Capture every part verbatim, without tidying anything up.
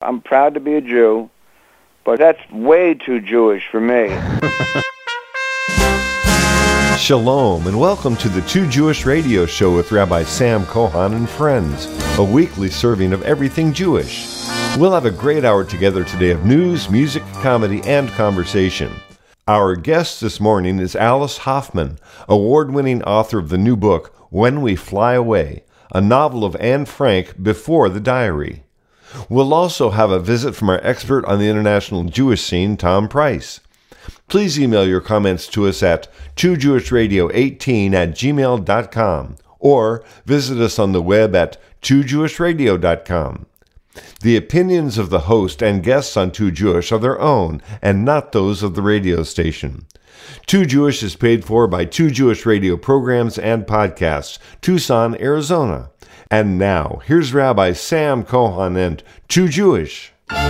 I'm proud to be a Jew, but that's way too Jewish for me. Shalom, and welcome to the Too Jewish Radio Show with Rabbi Sam Kohan and friends, a weekly serving of everything Jewish. We'll have a great hour together today of news, music, comedy, and conversation. Our guest this morning is Alice Hoffman, award-winning author of the new book, When We Fly Away, a novel of Anne Frank before the diary. We'll also have a visit from our expert on the international Jewish scene, Tom Price. Please email your comments to us at two jewish radio eighteen at gmail dot com or visit us on the web at two jewish radio dot com. The opinions of the host and guests on Too Jewish are their own and not those of the radio station. Too Jewish is paid for by Too Jewish Radio programs and podcasts, Tucson, Arizona. And now, here's Rabbi Sam Kohan and Too Jewish.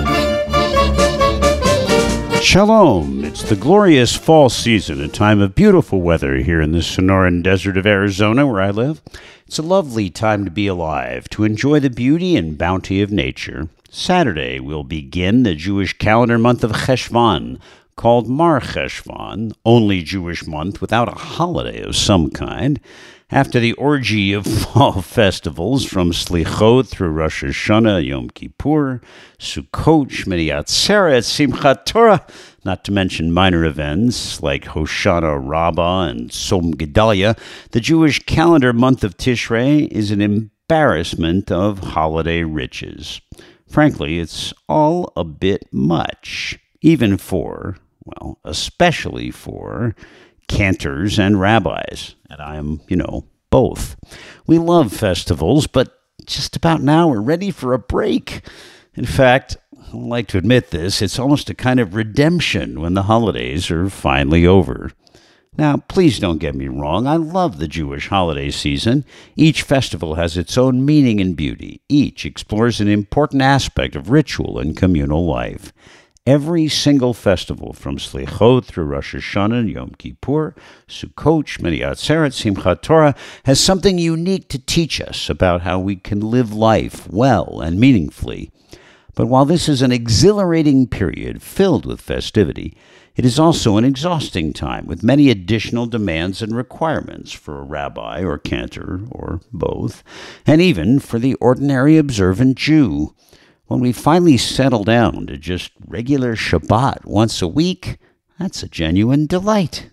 Shalom! It's the glorious fall season, a time of beautiful weather here in the Sonoran Desert of Arizona, where I live. It's a lovely time to be alive, to enjoy the beauty and bounty of nature. Saturday will begin the Jewish calendar month of Cheshvan, called Mar Cheshvan, only Jewish month without a holiday of some kind. After the orgy of fall festivals from Slichot through Rosh Hashanah, Yom Kippur, Sukkot, Shmini Atzeret, Simchat Torah, not to mention minor events like Hoshana Rabbah and Tzom Gedalia, the Jewish calendar month of Tishrei is an embarrassment of holiday riches. Frankly, it's all a bit much, even for, well, especially for cantors and rabbis, and I'm, you know, both. We love festivals, but just about now we're ready for a break. In fact, I like to admit this, it's almost a kind of redemption when the holidays are finally over. Now, please don't get me wrong, I love the Jewish holiday season. Each festival has its own meaning and beauty. Each explores an important aspect of ritual and communal life. Every single festival, from Slichot through Rosh Hashanah, Yom Kippur, Sukkot, Shmini Atzeret, Simchat Torah, has something unique to teach us about how we can live life well and meaningfully. But while this is an exhilarating period filled with festivity, it is also an exhausting time with many additional demands and requirements for a rabbi or cantor, or both, and even for the ordinary observant Jew. When we finally settle down to just regular Shabbat once a week, that's a genuine delight.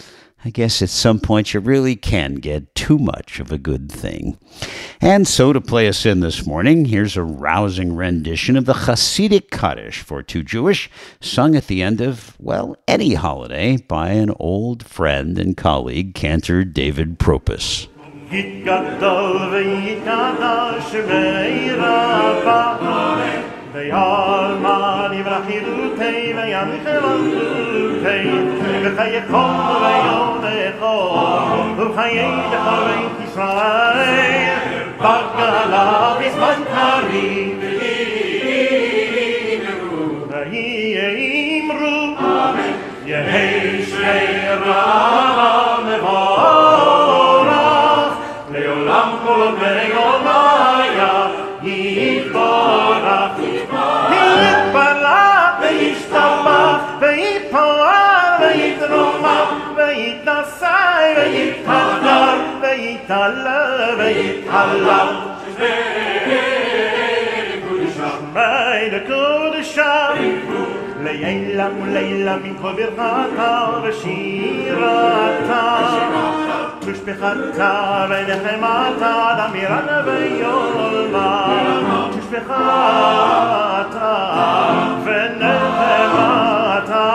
I guess at some point you really can get too much of a good thing. And so to play us in this morning, here's a rousing rendition of the Hasidic Kaddish for Too Jewish, sung at the end of, well, any holiday by an old friend and colleague, cantor David Propus. יתגדל ויתקדש וירפא ויעלמא יברח חירותי וינחל אלוקי וחייכו ויונכו וחיי בית ישראל בגלה בזמן קריב ויאמרו יהי שרע מבורך לעולם כל ויומיה יתברך יתפלח וישתבח ויתפאר ויתרומם ויתנשא ויתהדר ויתעלה ויתהלל שמי לקודשה לילה ולילה מן כל ברכתה ושירתה תשפחתה ונחמתה דמירנה ויולמה תשפחתה ונחמתה.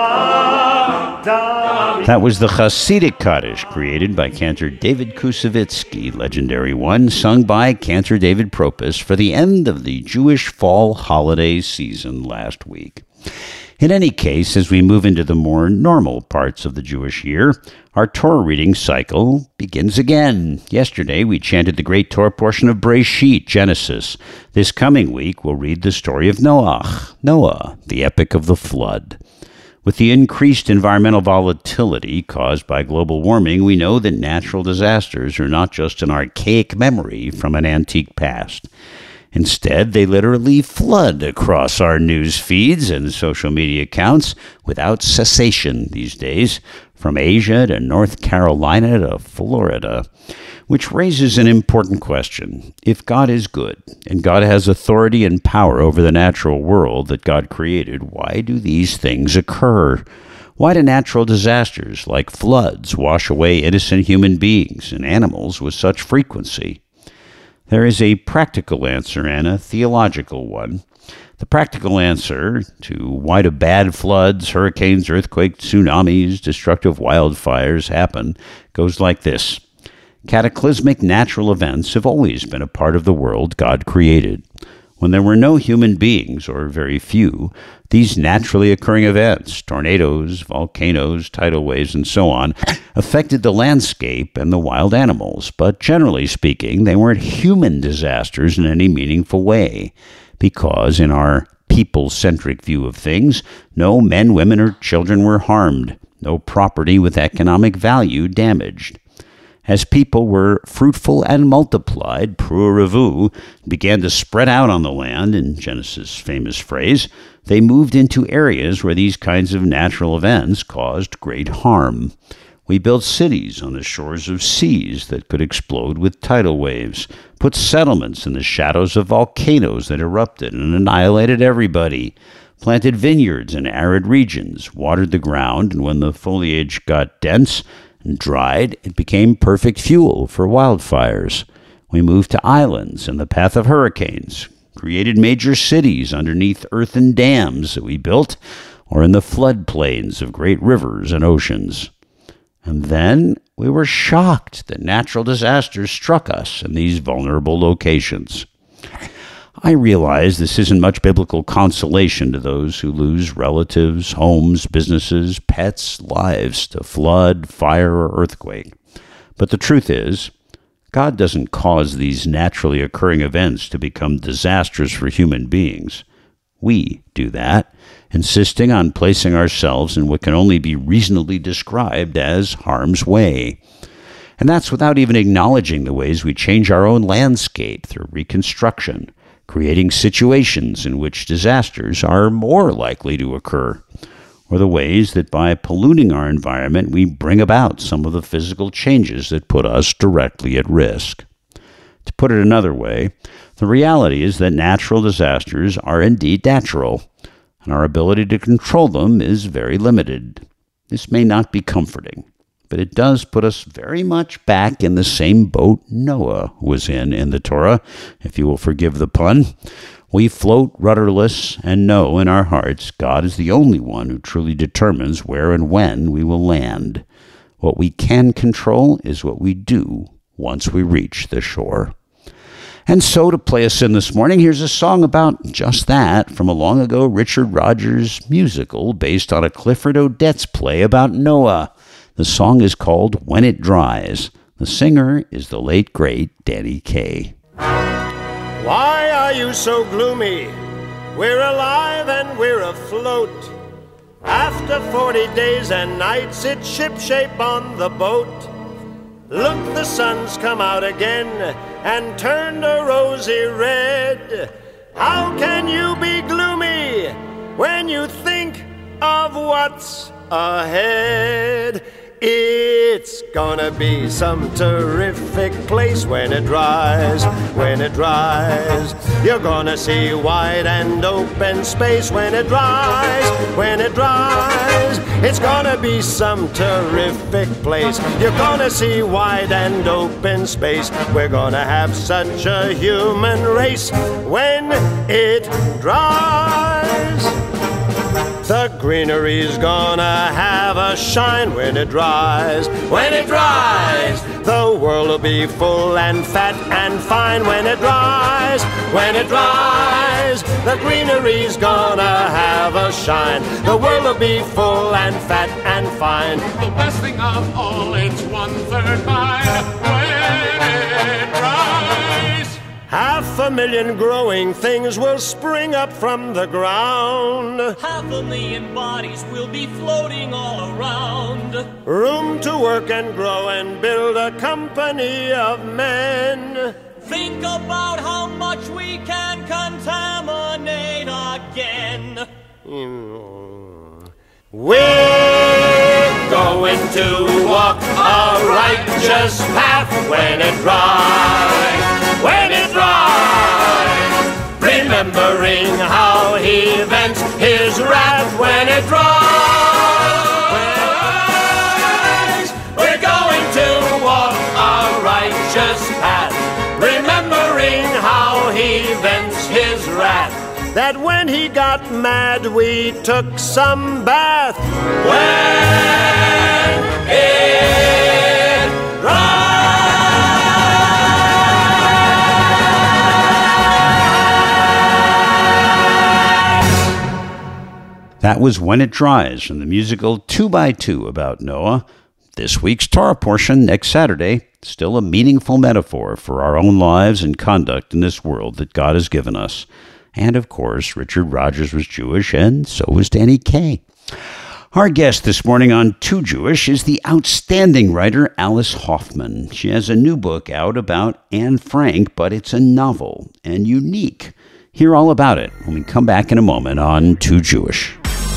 That was the Hasidic Kaddish, created by cantor David Kusevitsky, legendary one, sung by cantor David Propus for the end of the Jewish fall holiday season last week. In any case, as we move into the more normal parts of the Jewish year, our Torah reading cycle begins again. Yesterday, we chanted the great Torah portion of Breshit, Genesis. This coming week, we'll read the story of Noach, Noah, the epic of the flood. With the increased environmental volatility caused by global warming, we know that natural disasters are not just an archaic memory from an antique past. Instead, they literally flood across our news feeds and social media accounts without cessation these days, from Asia to North Carolina to Florida. Which raises an important question. If God is good, and God has authority and power over the natural world that God created, why do these things occur? Why do natural disasters like floods wash away innocent human beings and animals with such frequency? There is a practical answer and a theological one. The practical answer to why do bad floods, hurricanes, earthquakes, tsunamis, destructive wildfires happen goes like this. Cataclysmic natural events have always been a part of the world God created. When there were no human beings, or very few, these naturally occurring events, tornadoes, volcanoes, tidal waves, and so on, affected the landscape and the wild animals, but generally speaking, they weren't human disasters in any meaningful way, because in our people-centric view of things, no men, women, or children were harmed, no property with economic value damaged. As people were fruitful and multiplied, prurivu, began to spread out on the land, in Genesis' famous phrase, they moved into areas where these kinds of natural events caused great harm. We built cities on the shores of seas that could explode with tidal waves, put settlements in the shadows of volcanoes that erupted and annihilated everybody, planted vineyards in arid regions, watered the ground, and when the foliage got dense and dried, it became perfect fuel for wildfires. We moved to islands in the path of hurricanes, created major cities underneath earthen dams that we built, or in the floodplains of great rivers and oceans. And then we were shocked that natural disasters struck us in these vulnerable locations. I realize this isn't much biblical consolation to those who lose relatives, homes, businesses, pets, lives to flood, fire, or earthquake. But the truth is, God doesn't cause these naturally occurring events to become disasters for human beings. We do that, insisting on placing ourselves in what can only be reasonably described as harm's way. And that's without even acknowledging the ways we change our own landscape through reconstruction, creating situations in which disasters are more likely to occur, or the ways that by polluting our environment we bring about some of the physical changes that put us directly at risk. To put it another way, the reality is that natural disasters are indeed natural, and our ability to control them is very limited. This may not be comforting, but it does put us very much back in the same boat Noah was in in the Torah, if you will forgive the pun. We float rudderless and know in our hearts God is the only one who truly determines where and when we will land. What we can control is what we do once we reach the shore. And so, to play us in this morning, here's a song about just that from a long ago Richard Rodgers musical based on a Clifford Odets play about Noah. The song is called When It Dries. The singer is the late, great Danny Kaye. Why are you so gloomy? We're alive and we're afloat. After forty days and nights, it's shipshape on the boat. Look, the sun's come out again and turned a rosy red. How can you be gloomy when you think of what's ahead? It's gonna be some terrific place when it dries, when it dries. You're gonna see wide and open space when it dries, when it dries. It's gonna be some terrific place. You're gonna see wide and open space. We're gonna have such a human race when it dries. The greenery's gonna have a shine when it dries, when it dries. The world will be full and fat and fine when it dries, when it dries. The greenery's gonna have a shine. The world will be full and fat and fine. The best thing of all, it's one-third mine when it dries. Half a million growing things will spring up from the ground. Half a million bodies will be floating all around. Room to work and grow and build a company of men. think about how much we can contaminate again. We're going to walk a righteous path when it dries, when it dries, remembering how he vents his wrath when it dries. We're going to walk a righteous path, remembering how he vents his wrath. That when he got mad, we took some bath. When it dries. That was When It Dries from the musical Two by Two about Noah. This week's Torah portion next Saturday, still a meaningful metaphor for our own lives and conduct in this world that God has given us. And, of course, Richard Rogers was Jewish, and so was Danny Kaye. Our guest this morning on Too Jewish is the outstanding writer Alice Hoffman. She has a new book out about Anne Frank, but it's a novel and unique. Hear all about it when we come back in a moment on Too Jewish.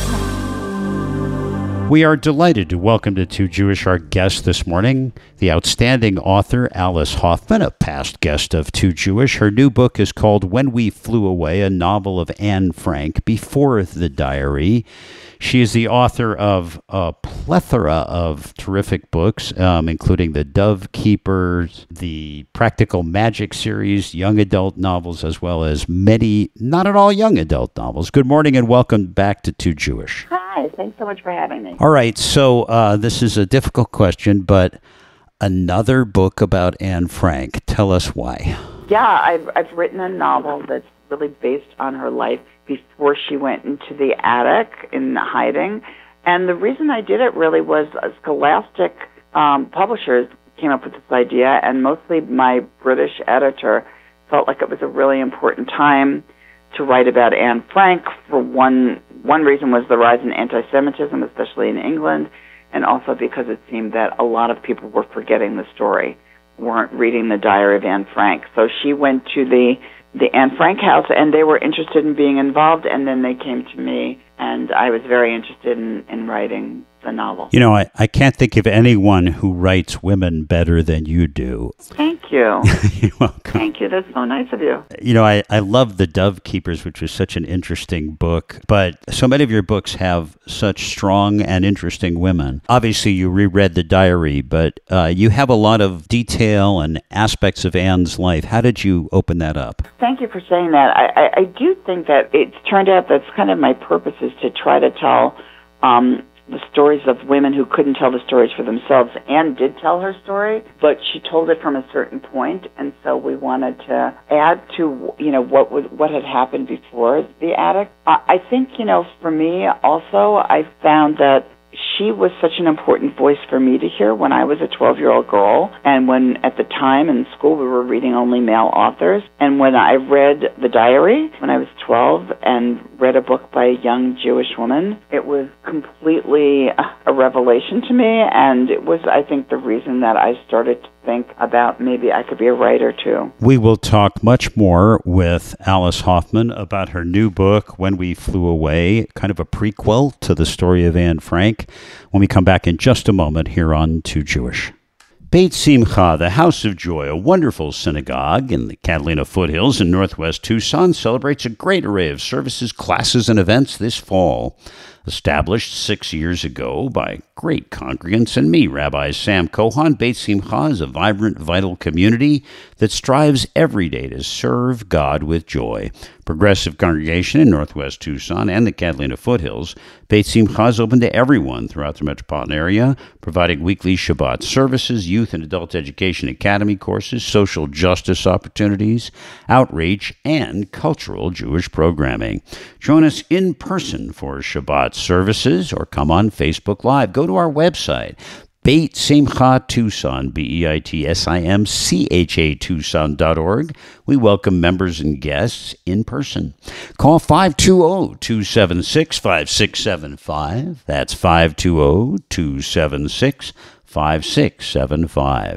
We are delighted to welcome to Too Jewish our guest this morning, the outstanding author Alice Hoffman, a past guest of Too Jewish. Her new book is called When We Flew Away, a novel of Anne Frank before the diary. She is the author of a plethora of terrific books, um, including The Dove Keepers, the Practical Magic series, young adult novels, as well as many not at all young adult novels. Good morning and welcome back to Too Jewish. Hi, thanks so much for having me. All right, so uh, this is a difficult question, but another book about Anne Frank. Tell us why. Yeah, I've, I've written a novel that's really based on her life before she went into the attic in hiding. And the reason I did it really was uh, Scholastic um, publishers came up with this idea, and mostly my British editor felt like it was a really important time to write about Anne Frank. For one, one reason was the rise in anti-Semitism, especially in England, and also because it seemed that a lot of people were forgetting the story, weren't reading the Diary of Anne Frank. So she went to the the Anne Frank house, and they were interested in being involved, and then they came to me, and I was very interested in, in writing the novel. You know, I, I can't think of anyone who writes women better than you do. Thank you. You're welcome. Thank you. That's so nice of you. You know, I, I love The Dove Keepers, which was such an interesting book, but so many of your books have such strong and interesting women. Obviously, you reread the diary, but uh, you have a lot of detail and aspects of Anne's life. How did you open that up? Thank you for saying that. I, I, I do think that it's turned out that's kind of my purpose is to try to tell um, the stories of women who couldn't tell the stories for themselves. Anne did tell her story, but she told it from a certain point, and so we wanted to add to, you know, what was, what had happened before the attic. I, I think, you know, for me also, I found that she was such an important voice for me to hear when I was a twelve-year-old girl, and when at the time in school we were reading only male authors. And when I read the diary when I was twelve and read a book by a young Jewish woman, it was completely a revelation to me, and it was, I think, the reason that I started to think about maybe I could be a writer too. We will talk much more with Alice Hoffman about her new book, When We Flew Away, kind of a prequel to the story of Anne Frank, when we come back in just a moment here on Too Jewish. Beit Simcha, the House of Joy, a wonderful synagogue in the Catalina foothills in northwest Tucson, celebrates a great array of services, classes, and events this fall. Established six years ago by great congregants and me, Rabbi Sam Cohon, Beit Simcha is a vibrant, vital community that strives every day to serve God with joy. Progressive congregation in northwest Tucson and the Catalina foothills, Beit Simcha is open to everyone throughout the metropolitan area, providing weekly Shabbat services, youth and adult education academy courses, social justice opportunities, outreach, and cultural Jewish programming. Join us in person for Shabbat services or come on Facebook Live. Go to our website, Beit Simcha Tucson, B E I T S I M C H A Tucson dot org. We welcome members and guests in person. Call five two zero, two seven six, five six seven five. That's five two zero, two seven six, five six seven five.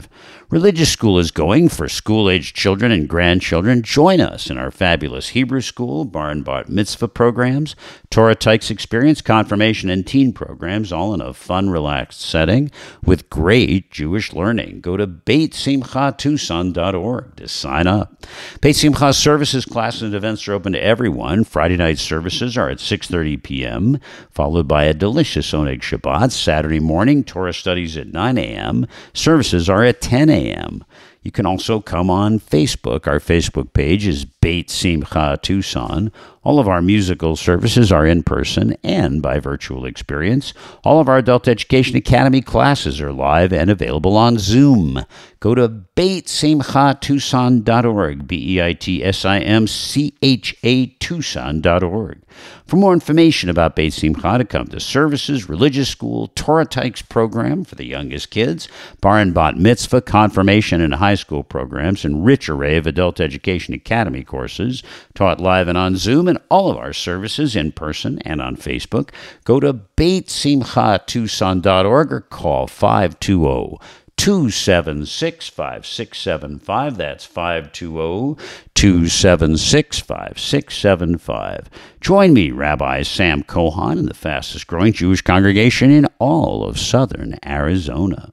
Religious school is going for school-aged children and grandchildren. Join us in our fabulous Hebrew school, bar and bat mitzvah programs, Torah Tykes experience, confirmation, and teen programs, all in a fun, relaxed setting with great Jewish learning. Go to beit simcha tucson dot org to sign up. Beit Simcha services, classes, and events are open to everyone. Friday night services are at six thirty p.m., followed by a delicious Oneg Shabbat. Saturday morning, Torah studies at nine a.m. Services are at ten a.m. You can also come on Facebook. Our Facebook page is Beit Simcha Tucson. All of our musical services are in person and by virtual experience. All of our Adult Education Academy classes are live and available on Zoom. Go to beit simcha tucson dot org, B E I T S I M C H A Tucson dot org. For more information about Beit Simcha, to come to services, religious school, Torah Tykes program for the youngest kids, bar and bat mitzvah, confirmation, and high school programs, and rich array of Adult Education Academy courses taught live and on Zoom, and all of our services in person and on Facebook, go to beit simcha tucson dot org or call five two zero, two seven six, five six seven five. That's five two zero, two seven six, five six seven five. Join me, Rabbi Sam Kohan, in the fastest growing Jewish congregation in all of southern Arizona.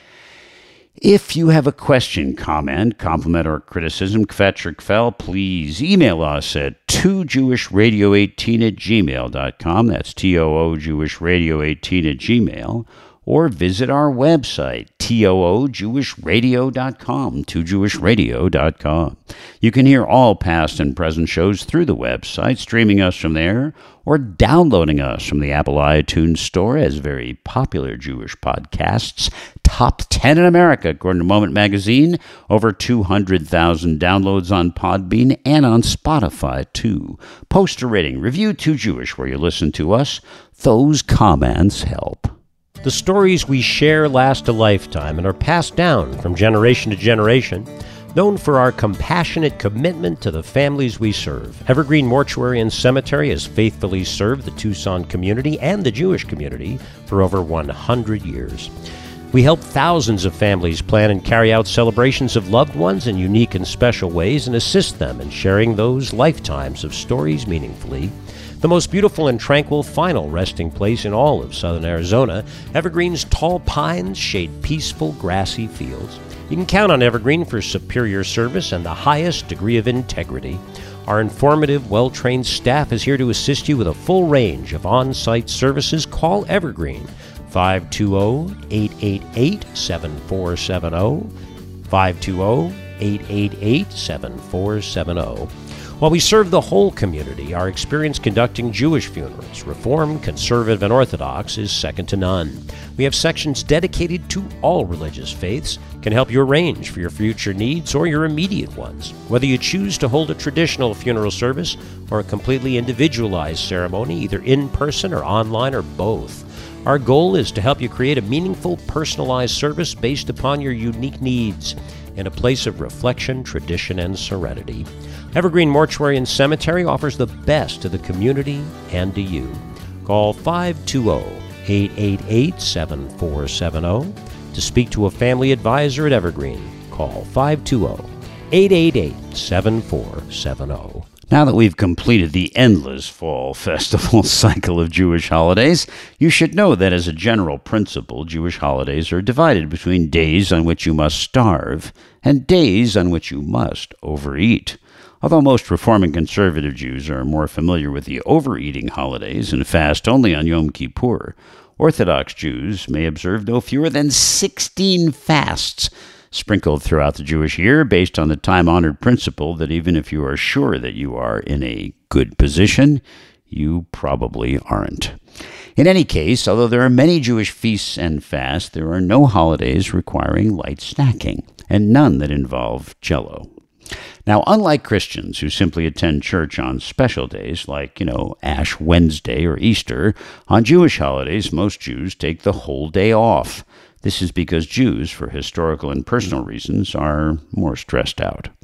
If you have a question, comment, compliment, or criticism, kvetch or kvel, please email us at two jewish radio eighteen at gmail dot com. That's T O O Jewish Radio eighteen at Gmail. Or visit our website, T O O Jewish Radio dot com, two jewish radio dot com. You can hear all past and present shows through the website, streaming us from there, or downloading us from the Apple iTunes Store as very popular Jewish podcasts. Top ten in America, according to Moment Magazine. Over two hundred thousand downloads on Podbean and on Spotify, too. Post a rating, review Too Jewish where you listen to us. Those comments help. The stories we share last a lifetime and are passed down from generation to generation. Known for our compassionate commitment to the families we serve, Evergreen Mortuary and Cemetery has faithfully served the Tucson community and the Jewish community for over one hundred years. We help thousands of families plan and carry out celebrations of loved ones in unique and special ways and assist them in sharing those lifetimes of stories meaningfully. The most beautiful and tranquil final resting place in all of southern Arizona, Evergreen's tall pines shade peaceful grassy fields. You can count on Evergreen for superior service and the highest degree of integrity. Our informative, well-trained staff is here to assist you with a full range of on-site services. Call Evergreen, five two zero, eight eight eight, seven four seven zero, five two zero, eight eight eight, seven four seven zero. While we serve the whole community, our experience conducting Jewish funerals, Reform, Conservative, and Orthodox, is second to none. We have sections dedicated to all religious faiths, can help you arrange for your future needs or your immediate ones. Whether you choose to hold a traditional funeral service or a completely individualized ceremony, either in person or online or both, our goal is to help you create a meaningful, personalized service based upon your unique needs in a place of reflection, tradition, and serenity. Evergreen Mortuary and Cemetery offers the best to the community and to you. Call five two zero, eight eight eight, seven four seven zero. To speak to a family advisor at Evergreen, call five two zero, eight eight eight, seven four seven zero. Now that we've completed the endless fall festival cycle of Jewish holidays, you should know that as a general principle, Jewish holidays are divided between days on which you must starve and days on which you must overeat. Although most Reform and Conservative Jews are more familiar with the overeating holidays and fast only on Yom Kippur, Orthodox Jews may observe no fewer than sixteen fasts sprinkled throughout the Jewish year based on the time-honored principle that even if you are sure that you are in a good position, you probably aren't. In any case, although there are many Jewish feasts and fasts, there are no holidays requiring light snacking, and none that involve Jell-O. Now, unlike Christians who simply attend church on special days like, you know, Ash Wednesday or Easter, on Jewish holidays, most Jews take the whole day off. This is because Jews, for historical and personal reasons, are more stressed out.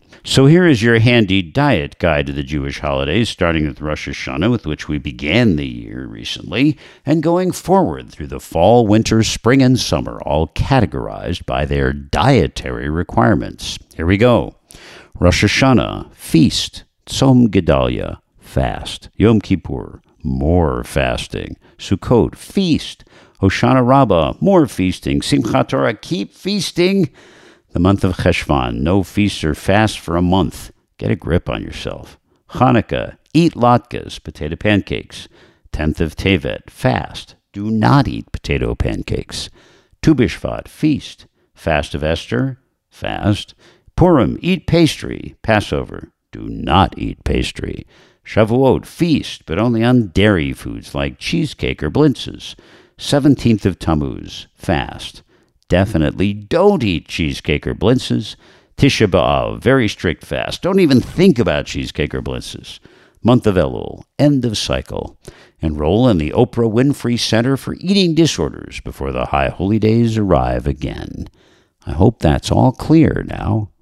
So here is your handy diet guide to the Jewish holidays, starting with Rosh Hashanah, with which we began the year recently, and going forward through the fall, winter, spring, and summer, all categorized by their dietary requirements. Here we go. Rosh Hashanah, feast. Tzom Gedalia, fast. Yom Kippur, more fasting. Sukkot, feast. Hoshana Rabbah, more feasting. Simchat Torah, keep feasting. The month of Cheshvan, no feast or fast for a month. Get a grip on yourself. Hanukkah, eat latkes, potato pancakes. tenth of Tevet, fast. Do not eat potato pancakes. Tu B'Shvat, feast. Fast of Esther, fast. Purim, eat pastry. Passover, do not eat pastry. Shavuot, feast, but only on dairy foods like cheesecake or blintzes. seventeenth of Tammuz, fast. Definitely don't eat cheesecake or blintzes. Tisha B'Av, very strict fast. Don't even think about cheesecake or blintzes. Month of Elul, end of cycle. Enroll in the Oprah Winfrey Center for Eating Disorders before the high holy days arrive again. I hope that's all clear now.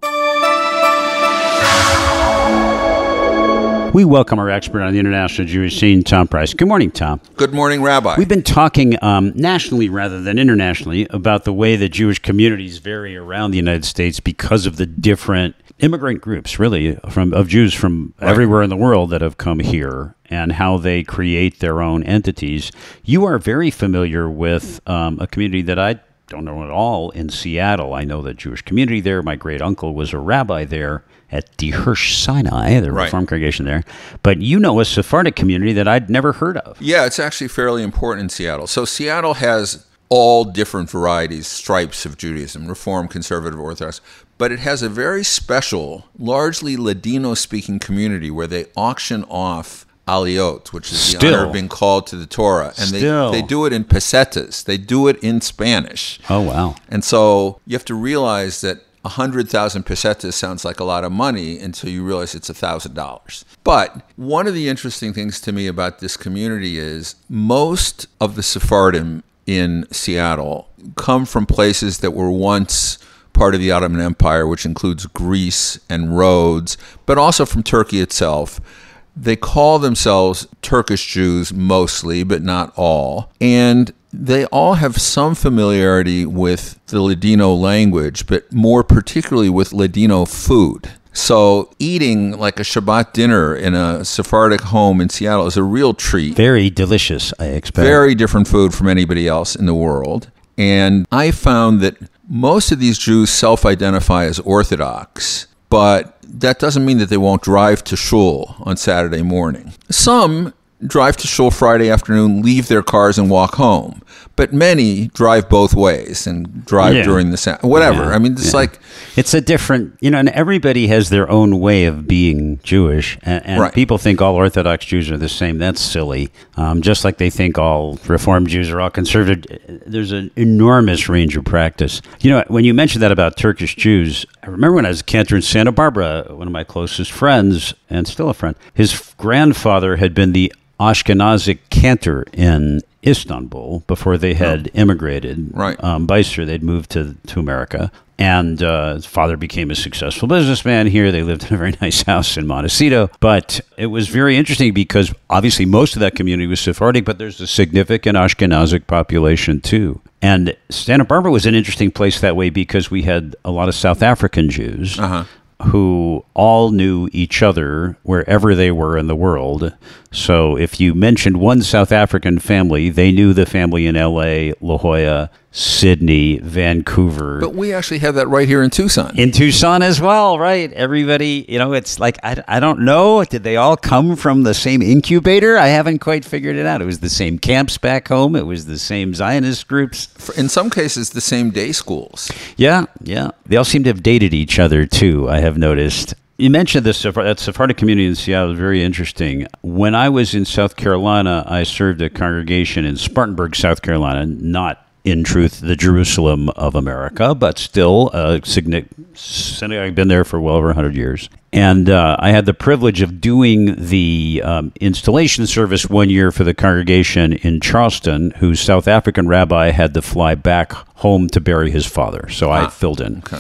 We welcome our expert on the international Jewish scene, Tom Price. Good morning, Tom. Good morning, Rabbi. We've been talking um, nationally rather than internationally about the way that Jewish communities vary around the United States because of the different immigrant groups, really, from of Jews from right. everywhere in the world that have come here and how they create their own entities. You are very familiar with um, a community that I don't know at all in Seattle. I know the Jewish community there. My great uncle was a rabbi there at the Hirsch Sinai, the right. Reform congregation there. But you know a Sephardic community that I'd never heard of. Yeah, it's actually fairly important in Seattle. So Seattle has all different varieties, stripes of Judaism, Reform, Conservative, Orthodox. But it has a very special, largely Ladino-speaking community where they auction off aliyot, which is the Still. honor of being called to the Torah. And they, Still. they do it in pesetas. They do it in Spanish. Oh, wow. And so you have to realize that one hundred thousand pesetas sounds like a lot of money until you realize it's one thousand dollars. But one of the interesting things to me about this community is most of the Sephardim in Seattle come from places that were once part of the Ottoman Empire, which includes Greece and Rhodes, but also from Turkey itself. They call themselves Turkish Jews mostly, but not all. And they all have some familiarity with the Ladino language, but more particularly with Ladino food. So eating like a Shabbat dinner in a Sephardic home in Seattle is a real treat. Very delicious, I expect. Very different food from anybody else in the world. And I found that most of these Jews self-identify as Orthodox, but that doesn't mean that they won't drive to shul on Saturday morning. Some drive to shul Friday afternoon, leave their cars and walk home. But many drive both ways and drive Yeah. during the sa- whatever. Yeah. I mean, it's Yeah. like It's a different, you know, and everybody has their own way of being Jewish. And, and Right. people think all Orthodox Jews are the same. That's silly. Um, just like they think all Reform Jews are all conservative. There's an enormous range of practice. You know, when you mentioned that about Turkish Jews, I remember when I was a cantor in Santa Barbara, one of my closest friends, and still a friend, his grandfather had been the Ashkenazic cantor in Istanbul before they had Oh. immigrated. Right. Um, Beister, they'd moved to, to America. And uh, his father became a successful businessman here. They lived in a very nice house in Montecito. But it was very interesting because obviously most of that community was Sephardic, but there's a significant Ashkenazic population too. And Santa Barbara was an interesting place that way because we had a lot of South African Jews. Uh-huh. Who all knew each other wherever they were in the world. So if you mentioned one South African family, they knew the family in L A, La Jolla, Sydney, Vancouver. But we actually have that right here in Tucson. In Tucson as well, right? Everybody, you know, it's like, I, I don't know. Did they all come from the same incubator? I haven't quite figured it out. It was the same camps back home. It was the same Zionist groups. In some cases, the same day schools. Yeah, yeah. They all seem to have dated each other, too, I have noticed. You mentioned this, that Sephardic community in Seattle is very interesting. When I was in South Carolina, I served a congregation in Spartanburg, South Carolina, not in truth, the Jerusalem of America, but still a significant synagogue. I've been there for well over one hundred years. And uh, I had the privilege of doing the um, installation service one year for the congregation in Charleston, whose South African rabbi had to fly back home to bury his father. So I Ah, filled in. okay.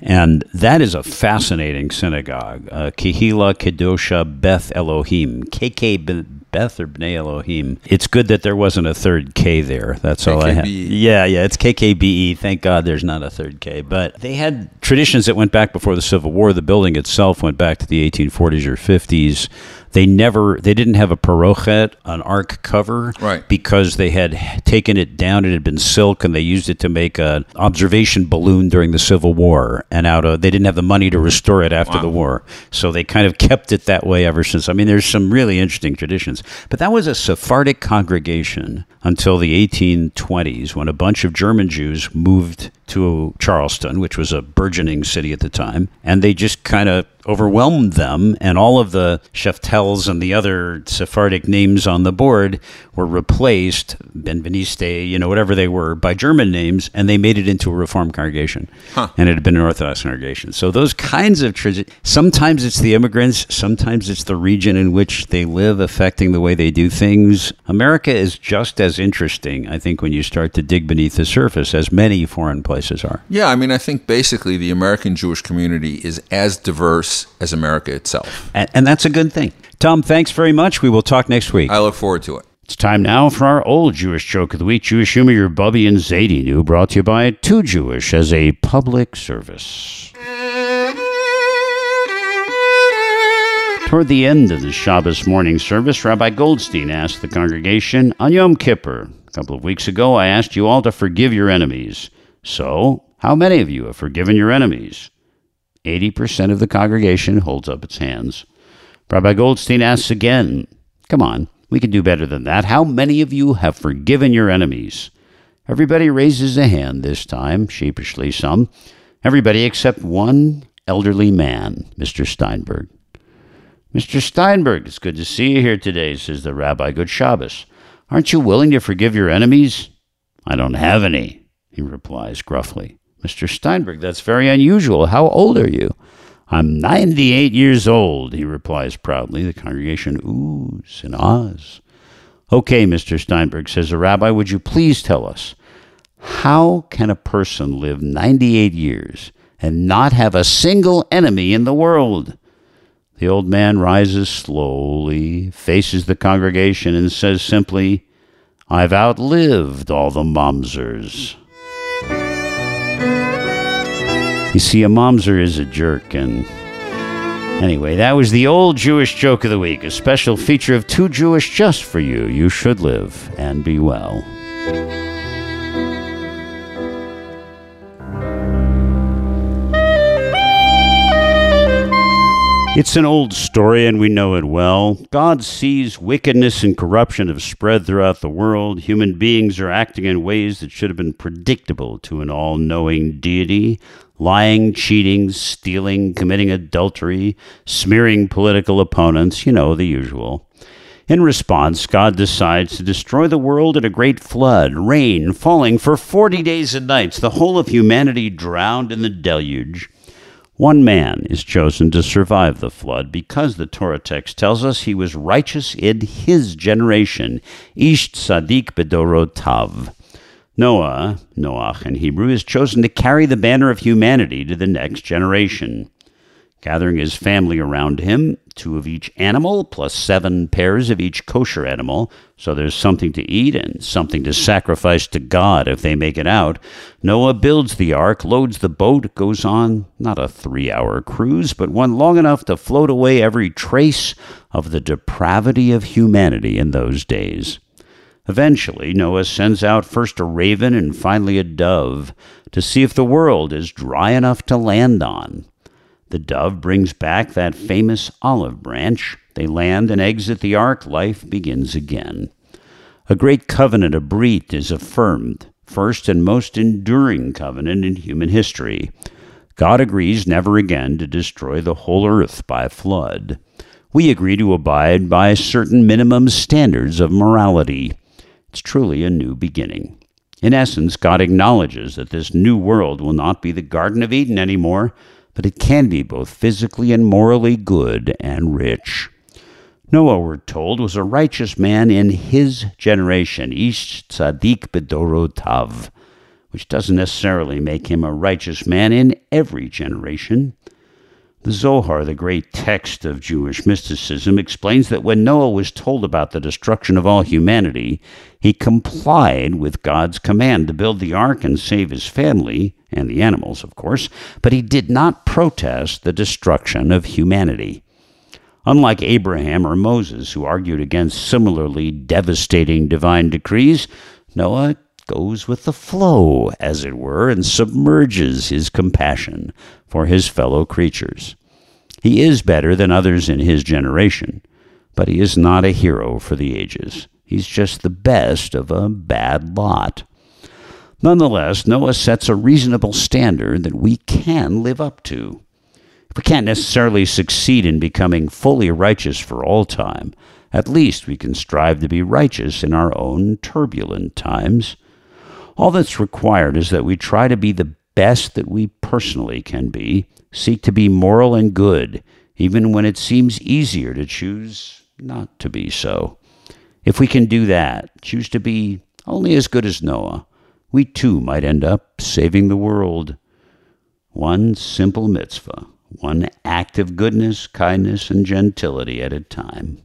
And that is a fascinating synagogue. Uh, Kehila Kedosha Beth Elohim. K K Beth or Bnei Elohim. It's good that there wasn't a third K there. That's all I have. Yeah, yeah, it's K K B E. Thank God there's not a third K. But they had traditions that went back before the Civil War. The building itself went back to the eighteen forties or fifties. They never, they didn't have a parochet, an ark cover, right, because they had taken it down. It had been silk, and they used it to make an observation balloon during the Civil War. And out of, they didn't have the money to restore it after wow. the war, so they kind of kept it that way ever since. I mean, there's some really interesting traditions, but that was a Sephardic congregation until the eighteen twenties, when a bunch of German Jews moved to Charleston, which was a burgeoning city at the time, and they just kind of overwhelmed them, and all of the Sheftels and the other Sephardic names on the board were replaced, Ben Beniste, you know, whatever they were, by German names, and they made it into a Reformed congregation. Huh. And it had been an Orthodox congregation. So those kinds of traditions, sometimes it's the immigrants, sometimes it's the region in which they live affecting the way they do things. America is just as interesting, I think, when you start to dig beneath the surface, as many foreign places are. Yeah, I mean, I think basically the American Jewish community is as diverse as America itself. And, and that's a good thing. Tom, thanks very much. We will talk next week. I look forward to it. It's time now for our old Jewish joke of the week. Jewish humor, your Bubby and Zadie New, brought to you by Too Jewish as a public service. Toward the end of the Shabbos morning service, Rabbi Goldstein asked the congregation, on Yom Kippur, a couple of weeks ago, I asked you all to forgive your enemies. So, how many of you have forgiven your enemies? eighty percent of the congregation holds up its hands. Rabbi Goldstein asks again, come on, we can do better than that. How many of you have forgiven your enemies? Everybody raises a hand this time, sheepishly some. Everybody except one elderly man, Mister Steinberg. Mister Steinberg, it's good to see you here today, says the rabbi. Good Shabbos. Aren't you willing to forgive your enemies? I don't have any, he replies gruffly. Mister Steinberg, that's very unusual. How old are you? I'm ninety-eight years old, he replies proudly. The congregation oohs and ahs. Okay, Mister Steinberg, says the rabbi, would you please tell us, how can a person live ninety-eight years and not have a single enemy in the world? The old man rises slowly, faces the congregation, and says simply, I've outlived all the mamzers. You see, a mamzer is a jerk, and anyway, that was the old Jewish joke of the week, a special feature of Too Jewish just for you. You should live and be well. It's an old story, and we know it well. God sees wickedness and corruption have spread throughout the world. Human beings are acting in ways that should have been predictable to an all-knowing deity. Lying, cheating, stealing, committing adultery, smearing political opponents, you know, the usual. In response, God decides to destroy the world in a great flood, rain falling for forty days and nights, the whole of humanity drowned in the deluge. One man is chosen to survive the flood because the Torah text tells us he was righteous in his generation, Ish Tzadik Bedorotav. Noah, Noach in Hebrew, is chosen to carry the banner of humanity to the next generation. Gathering his family around him, two of each animal, plus seven pairs of each kosher animal, so there's something to eat and something to sacrifice to God if they make it out, Noah builds the ark, loads the boat, goes on not a three-hour cruise, but one long enough to float away every trace of the depravity of humanity in those days. Eventually, Noah sends out first a raven and finally a dove to see if the world is dry enough to land on. The dove brings back that famous olive branch. They land and exit the ark. Life begins again. A great covenant, a brit, is affirmed, first and most enduring covenant in human history. God agrees never again to destroy the whole earth by flood. We agree to abide by certain minimum standards of morality. It's truly a new beginning. In essence, God acknowledges that this new world will not be the Garden of Eden anymore, but it can be both physically and morally good and rich. Noah, we're told, was a righteous man in his generation, Ish Tzadik Bedorotav. which doesn't necessarily make him a righteous man in every generation. The Zohar, the great text of Jewish mysticism, explains that when Noah was told about the destruction of all humanity, he complied with God's command to build the ark and save his family, and the animals, of course, but he did not protest the destruction of humanity. Unlike Abraham or Moses, who argued against similarly devastating divine decrees, Noah goes with the flow, as it were, and submerges his compassion for his fellow creatures. He is better than others in his generation, but he is not a hero for the ages. He's just the best of a bad lot. Nonetheless, Noah sets a reasonable standard that we can live up to. If we can't necessarily succeed in becoming fully righteous for all time, at least we can strive to be righteous in our own turbulent times. All that's required is that we try to be the best that we personally can be, seek to be moral and good, even when it seems easier to choose not to be so. If we can do that, choose to be only as good as Noah, we too might end up saving the world. One simple mitzvah, one act of goodness, kindness, and gentility at a time.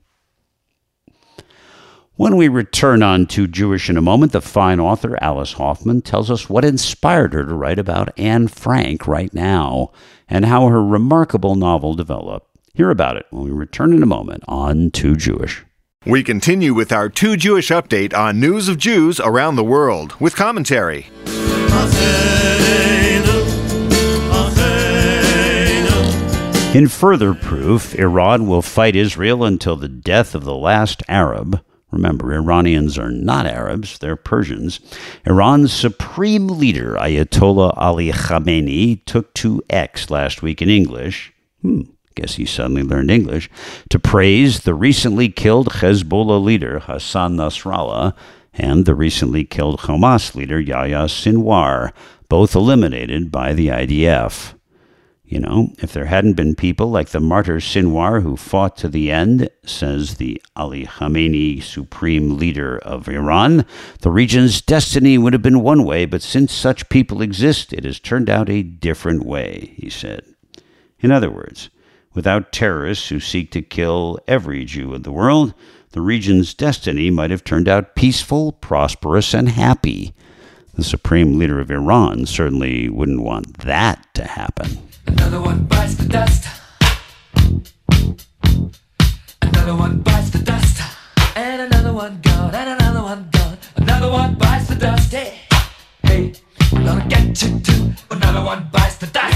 When we return on To Jewish in a moment, the fine author Alice Hoffman tells us what inspired her to write about Anne Frank right now and how her remarkable novel developed. Hear about it when we return in a moment on To Jewish. We continue with our To Jewish update on news of Jews around the world with commentary. In further proof, Iran will fight Israel until the death of the last Arab. Remember, Iranians are not Arabs, they're Persians. Iran's supreme leader, Ayatollah Ali Khamenei, took to X last week in English. Hmm, guess he suddenly learned English, to praise the recently killed Hezbollah leader, Hassan Nasrallah, and the recently killed Hamas leader, Yahya Sinwar, both eliminated by the I D F. You know, if there hadn't been people like the martyr Sinwar who fought to the end, says the Ali Khamenei, supreme leader of Iran, the region's destiny would have been one way, but since such people exist, it has turned out a different way, he said. In other words, without terrorists who seek to kill every Jew in the world, the region's destiny might have turned out peaceful, prosperous, and happy. The supreme leader of Iran certainly wouldn't want that to happen. Another one bites the dust. Another one bites the dust. And another one gone. And another one gone. Another one bites the dust. Hey, hey, we're gonna get you too. Another one bites the dust.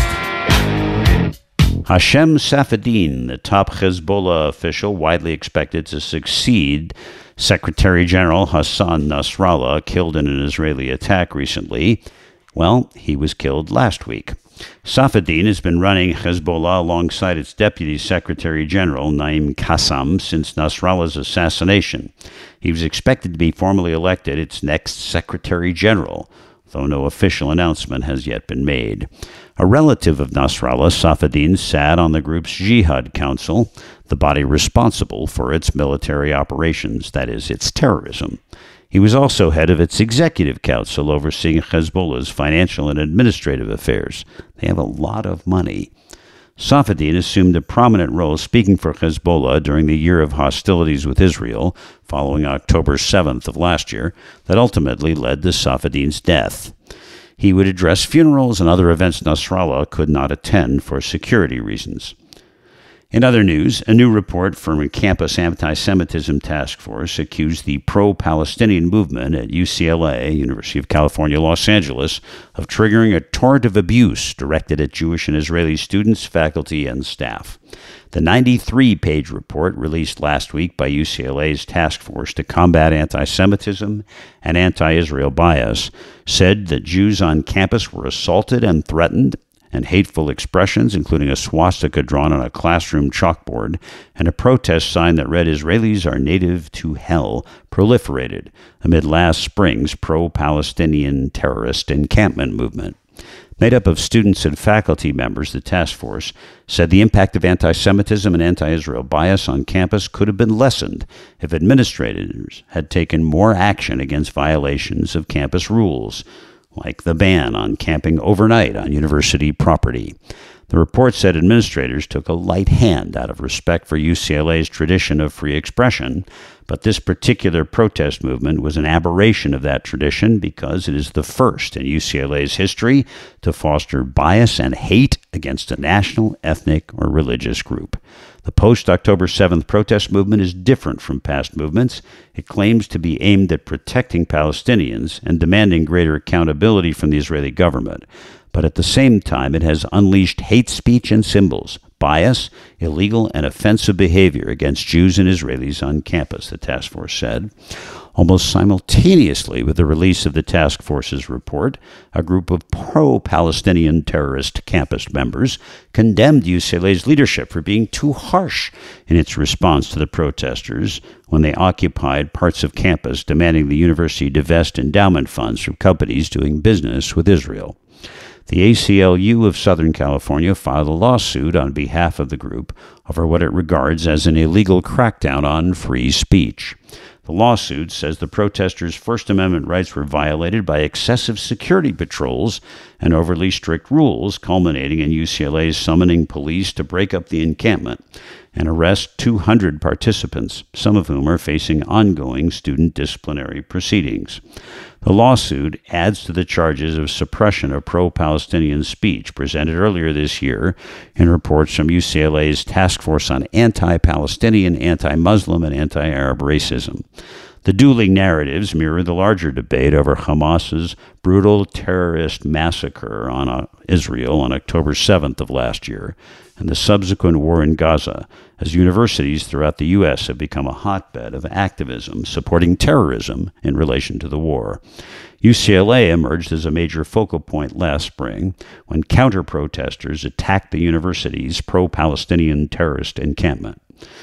Hashem Safadine, the top Hezbollah official widely expected to succeed Secretary General Hassan Nasrallah, killed in an Israeli attack recently, well, he was killed last week. Safadine has been running Hezbollah alongside its Deputy Secretary General, Naim Qassam, since Nasrallah's assassination. He was expected to be formally elected its next Secretary General, though no official announcement has yet been made. A relative of Nasrallah, Safadine, sat on the group's Jihad Council, the body responsible for its military operations, that is, its terrorism. He was also head of its executive council overseeing Hezbollah's financial and administrative affairs. They have a lot of money. Safadine assumed a prominent role speaking for Hezbollah during the year of hostilities with Israel, following October seventh of last year, that ultimately led to Safadine's death. He would address funerals and other events Nasrallah could not attend for security reasons. In other news, a new report from a campus anti-Semitism task force accused the pro-Palestinian movement at U C L A, University of California, Los Angeles, of triggering a torrent of abuse directed at Jewish and Israeli students, faculty, and staff. The ninety-three page report released last week by U C L A's Task Force to Combat Anti-Semitism and Anti-Israel Bias said that Jews on campus were assaulted and threatened, and hateful expressions, including a swastika drawn on a classroom chalkboard and a protest sign that read, "Israelis are native to hell," proliferated amid last spring's pro-Palestinian terrorist encampment movement. Made up of students and faculty members, the task force said the impact of anti-Semitism and anti-Israel bias on campus could have been lessened if administrators had taken more action against violations of campus rules. like the ban on camping overnight on university property. The report said administrators took a light hand out of respect for U C L A's tradition of free expression, but this particular protest movement was an aberration of that tradition because it is the first in U C L A's history to foster bias and hate against a national, ethnic, or religious group. The post-October seventh protest movement is different from past movements. It claims to be aimed at protecting Palestinians and demanding greater accountability from the Israeli government. But at the same time, it has unleashed hate speech and symbols, bias, illegal and offensive behavior against Jews and Israelis on campus, the task force said. Almost simultaneously with the release of the task force's report, a group of pro-Palestinian terrorist campus members condemned U C L A's leadership for being too harsh in its response to the protesters when they occupied parts of campus, demanding the university divest endowment funds from companies doing business with Israel. The A C L U of Southern California filed a lawsuit on behalf of the group over what it regards as an illegal crackdown on free speech. The lawsuit says the protesters' First Amendment rights were violated by excessive security patrols and overly strict rules, culminating in U C L A's summoning police to break up the encampment and arrest two hundred participants, some of whom are facing ongoing student disciplinary proceedings. The lawsuit adds to the charges of suppression of pro-Palestinian speech presented earlier this year in reports from U C L A's Task Force on Anti-Palestinian, Anti-Muslim, and Anti-Arab Racism. The dueling narratives mirror the larger debate over Hamas's brutal terrorist massacre on uh, Israel on October seventh of last year and the subsequent war in Gaza, as universities throughout the U S have become a hotbed of activism supporting terrorism in relation to the war. U C L A emerged as a major focal point last spring when counter-protesters attacked the university's pro-Palestinian terrorist encampment.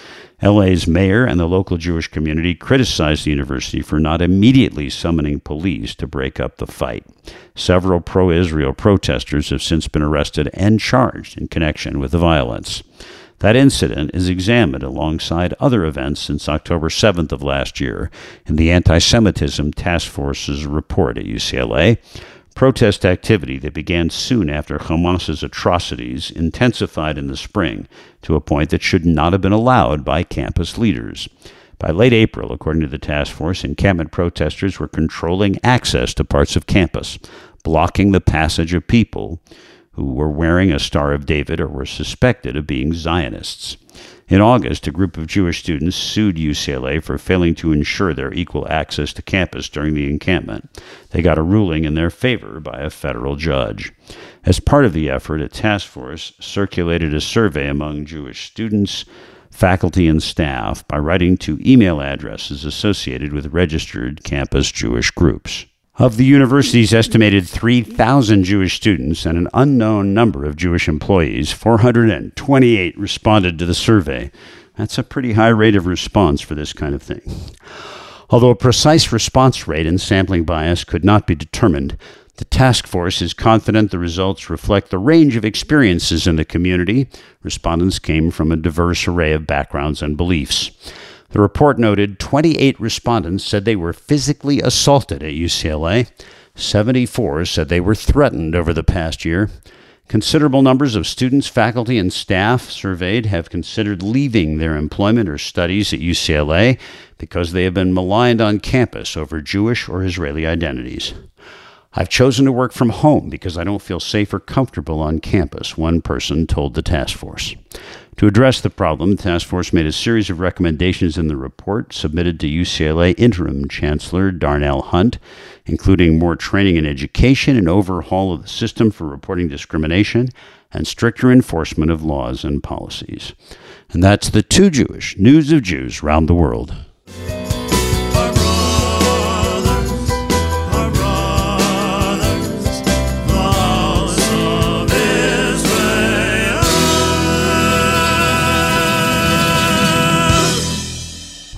L A's mayor and the local Jewish community criticized the university for not immediately summoning police to break up the fight. Several pro-Israel protesters have since been arrested and charged in connection with the violence. That incident is examined alongside other events since October seventh of last year in the Anti-Semitism Task Force's report at U C L A. Protest activity that began soon after Hamas's atrocities intensified in the spring to a point that should not have been allowed by campus leaders. By late April, according to the task force, encampment protesters were controlling access to parts of campus, blocking the passage of people who were wearing a Star of David or were suspected of being Zionists. In August, a group of Jewish students sued U C L A for failing to ensure their equal access to campus during the encampment. They got a ruling in their favor by a federal judge. As part of the effort, a task force circulated a survey among Jewish students, faculty, and staff by writing to email addresses associated with registered campus Jewish groups. Of the university's estimated three thousand Jewish students and an unknown number of Jewish employees, four hundred twenty-eight responded to the survey. That's a pretty high rate of response for this kind of thing. Although a precise response rate and sampling bias could not be determined, the task force is confident the results reflect the range of experiences in the community. Respondents came from a diverse array of backgrounds and beliefs. The report noted twenty-eight respondents said they were physically assaulted at U C L A. seventy-four said they were threatened over the past year. Considerable numbers of students, faculty, and staff surveyed have considered leaving their employment or studies at U C L A because they have been maligned on campus over Jewish or Israeli identities. I've chosen to work from home because I don't feel safe or comfortable on campus, one person told the task force. To address the problem, the task force made a series of recommendations in the report submitted to U C L A Interim Chancellor Darnell Hunt, including more training and education, an overhaul of the system for reporting discrimination, and stricter enforcement of laws and policies. And that's the Too Jewish News of Jews Around the World.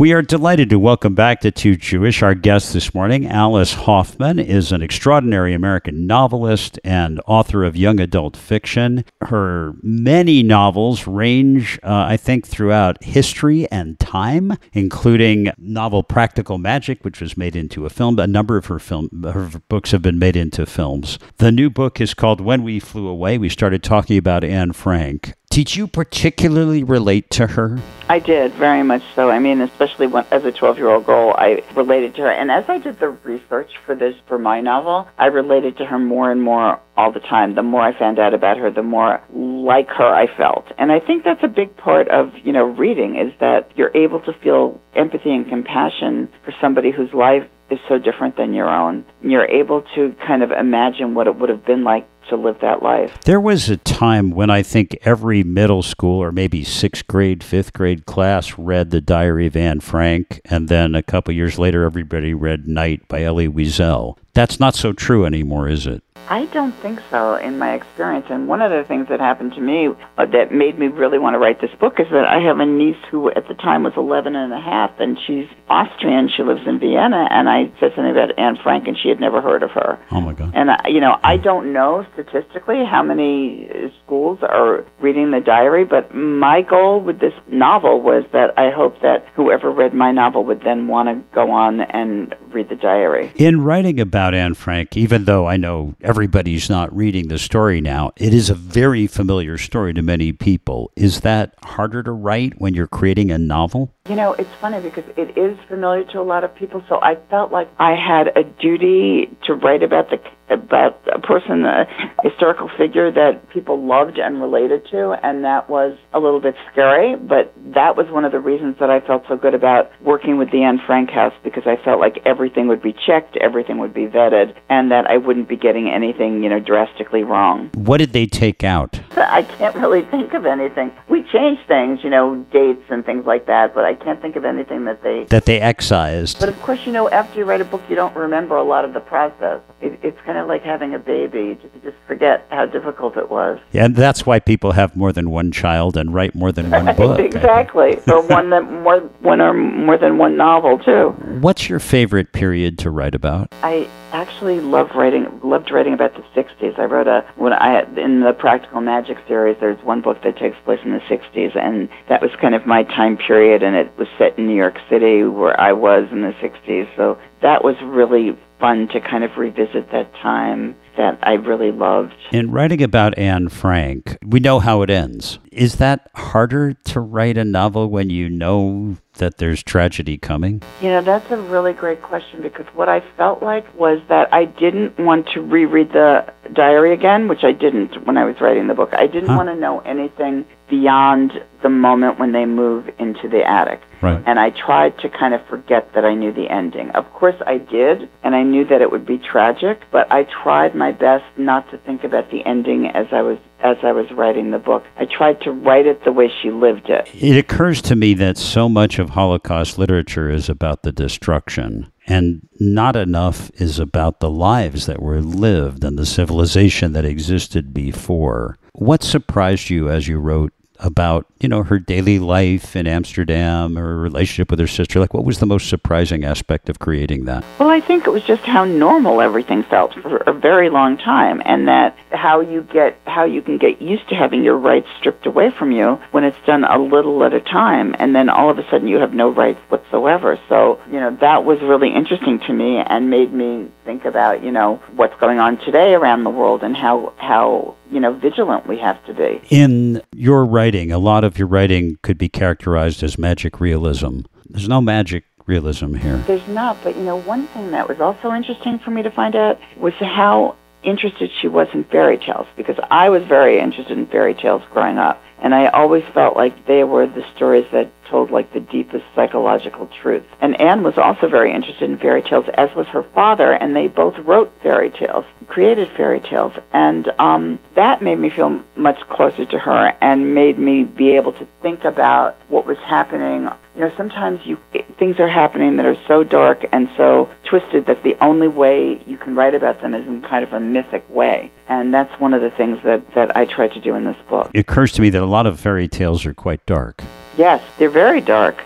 We are delighted to welcome back to Too Jewish. Our guest this morning, Alice Hoffman, is an extraordinary American novelist and author of young adult fiction. Her many novels range, uh, I think, throughout history and time, including novel Practical Magic, which was made into a film. A number of her film, her books have been made into films. The new book is called When We Flew Away. We started talking about Anne Frank. Did you particularly relate to her? I did, very much so. I mean, especially when, as a twelve-year-old girl, I related to her. And as I did the research for this, for my novel, I related to her more and more all the time. The more I found out about her, the more like her I felt. And I think that's a big part of, you know, reading, is that you're able to feel empathy and compassion for somebody whose life is so different than your own. You're able to kind of imagine what it would have been like to live that life. There was a time when I think every middle school or maybe sixth grade, fifth grade class read The Diary of Anne Frank, and then a couple years later everybody read Night by Elie Wiesel. That's not so true anymore, is it? I don't think so in my experience. And one of the things that happened to me uh, that made me really want to write this book is that I have a niece who at the time was eleven and a half, and she's Austrian. She lives in Vienna, and I said something about Anne Frank, and she had never heard of her. Oh, my God. And, uh, you know, I don't know statistically how many schools are reading the diary, but my goal with this novel was that I hope that whoever read my novel would then want to go on and read the diary. In writing about Anne Frank, even though I know everybody's not reading the story now, it is a very familiar story to many people. Is that harder to write when you're creating a novel? You know, it's funny because it is familiar to a lot of people, so I felt like I had a duty to write about the about a person, a historical figure that people loved and related to, and that was a little bit scary, but that was one of the reasons that I felt so good about working with the Anne Frank House, because I felt like everything would be checked, everything would be vetted, and that I wouldn't be getting anything, you know, drastically wrong. What did they take out? I can't really think of anything. We changed things, you know, dates and things like that, but I can't think of anything that they... That they excised. But of course, you know, after you write a book, you don't remember a lot of the process. It, it's kind of like having a baby. You just, just forget how difficult it was. Yeah, and that's why people have more than one child and write more than one book. Exactly. Or one that more one or more than one novel too. What's your favorite period to write about? I actually love writing loved writing about the sixties. I wrote a when I had, in the Practical Magic series, there's one book that takes place in the sixties, and that was kind of my time period, and it was set in New York City where I was in the sixties. So that was really fun to kind of revisit that time that I really loved. In writing about Anne Frank, we know how it ends. Is that harder to write a novel when you know that there's tragedy coming? You know, that's a really great question, because what I felt like was that I didn't want to reread the diary again, which I didn't when I was writing the book. I didn't huh. want to know anything beyond the moment when they move into the attic. Right. And I tried to kind of forget that I knew the ending. Of course I did, and I knew that it would be tragic, but I tried my best not to think about the ending as I was as I was writing the book. I tried to write it the way she lived it. It occurs to me that so much of Holocaust literature is about the destruction, and not enough is about the lives that were lived and the civilization that existed before. What surprised you as you wrote about, you know, her daily life in Amsterdam, her relationship with her sister? Like, what was the most surprising aspect of creating that? Well, I think it was just how normal everything felt for a very long time, and that how you get how you can get used to having your rights stripped away from you when it's done a little at a time, and then all of a sudden you have no rights whatsoever. So, you know, that was really interesting to me and made me think about, you know, what's going on today around the world and how how you know, vigilant we have to be. In your writing, a lot of your writing could be characterized as magic realism. There's no magic realism here. There's not, but, you know, one thing that was also interesting for me to find out was how interested she was in fairy tales, because I was very interested in fairy tales growing up, and I always felt like they were the stories that told like the deepest psychological truth. And Anne was also very interested in fairy tales, as was her father, and they both wrote fairy tales, created fairy tales, and um, that made me feel much closer to her and made me be able to think about what was happening. You know, sometimes you things are happening that are so dark and so twisted that the only way you can write about them is in kind of a mythic way. And that's one of the things that, that I tried to do in this book. It occurs to me that a lot of fairy tales are quite dark. Yes, they're very dark.